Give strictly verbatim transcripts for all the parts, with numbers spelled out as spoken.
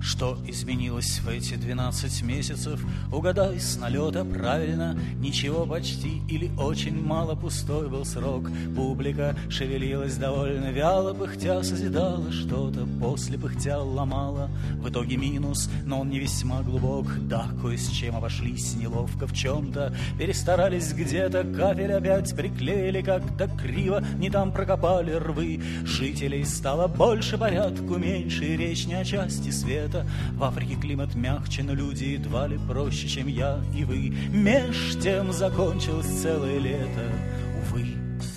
Что изменилось в эти двенадцать месяцев? Угадай с налета правильно. Ничего почти или очень мало, пустой был срок. Публика шевелилась довольно вяло, пыхтя созидала что-то, после пыхтя ломала. В итоге минус, но он не весьма глубок. Да, кое с чем обошлись неловко в чем-то. Перестарались где-то, капель опять приклеили как-то криво, не там прокопали рвы. Жителей стало больше, порядку меньше, и речь не о части света. В Африке климат мягче, но люди едва ли проще, чем я и вы. Меж тем закончилось целое лето, увы.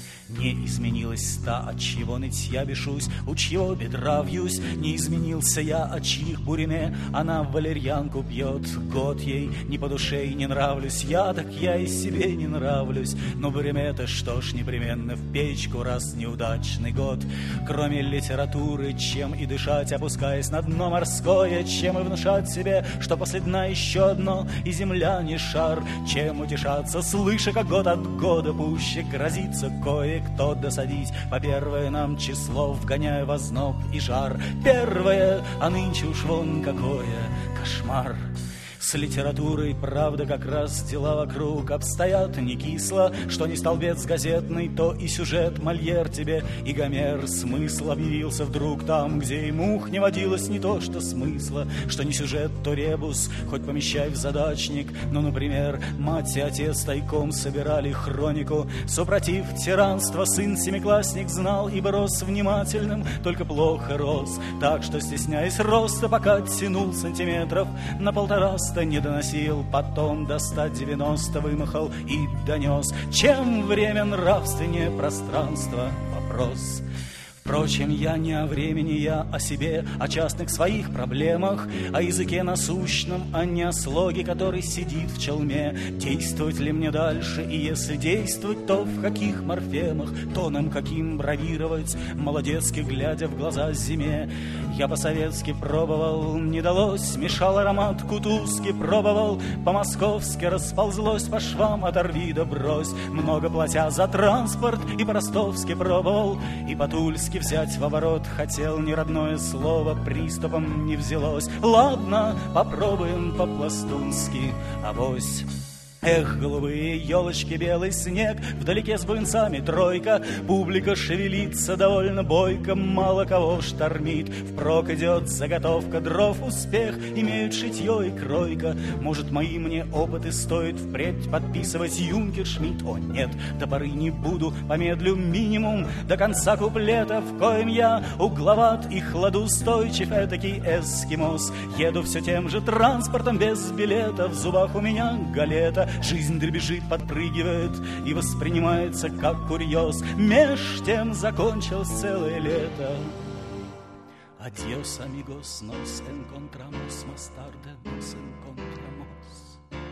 Не изменилась та, от чьего нытья бешусь, у чьего бедра вьюсь. Не изменился я, от чьих буриме она валерьянку пьет. Год ей не по душе и не нравлюсь я, так я и себе не нравлюсь. Но буриме-то что ж, непременно в печку, раз неудачный год. Кроме литературы, чем и дышать, опускаясь на дно морское, чем и внушать себе, что после дна еще одно, и земля не шар. Чем утешаться, слыша, как год от года пуще грозится кое кто досадить по первое нам число, вгоняя в озноб и жар. Первое, а нынче уж вон какое кошмар. С литературой, правда, как раз дела вокруг обстоят не кисло. Что не столбец газетный, то и сюжет Мольер тебе и Гомер. Смысл объявился вдруг там, где и мух не водилось, не то что смысла. Что не сюжет, то ребус, хоть помещай в задачник. Ну, например, мать и отец тайком собирали хронику. Супротив тиранства сын семиклассник знал, ибо рос внимательным, только плохо рос. Так что, стесняясь роста, пока тянул сантиметров на полтораста, не доносил, потом до ста девяносто вымахал и донес. Чем время нравственнее пространство? Вопрос. Впрочем, я не о времени, я о себе, о частных своих проблемах, о языке насущном, а не о слоге, который сидит в челме. Действовать ли мне дальше, и если действовать, то в каких морфемах, тоном каким бравировать, молодецки глядя в глаза зиме. Я по-советски пробовал, не далось, мешал аромат кутузки, пробовал, по-московски расползлось по швам, оторви да брось, много платя за транспорт, и по-ростовски пробовал, и по-тульски взять в оборот хотел, ни родное слово приступом не взялось. Ладно, попробуем по-пластунски, авось. Эх, голубые елочки, белый снег, вдалеке с буйнцами тройка, публика шевелится довольно бойко, мало кого штормит. Впрок идет заготовка дров, успех имеют шитье и кройка. Может, мои мне опыты стоит впредь подписывать Юнкер Шмидт? О нет, до поры не буду, помедлю минимум до конца куплета, в коем я угловат и хладоустойчив, этакий эскимос. Еду все тем же транспортом без билета, в зубах у меня галета. Жизнь дребезжит, подпрыгивает и воспринимается как курьез. Меж тем закончилось целое лето. Adiós amigos, nos encontramos más tarde, nos encontramos.